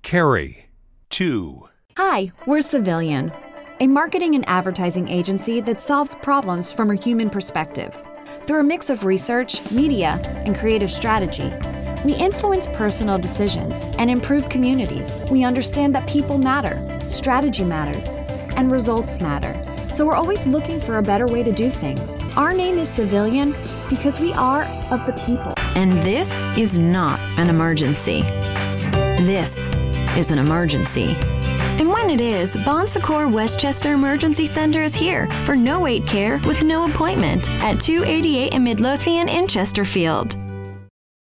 Carry. 2. Hi, we're Civilian, a marketing and advertising agency that solves problems from a human perspective. Through a mix of research, media, and creative strategy, we influence personal decisions and improve communities. We understand that people matter, strategy matters, and results matter. So we're always looking for a better way to do things. Our name is Civilian because we are of the people. And this is not an emergency. This is an emergency. And when it is, Bon Secours Westchester Emergency Center is here for no-wait care with no appointment at 288 in Midlothian in Chesterfield.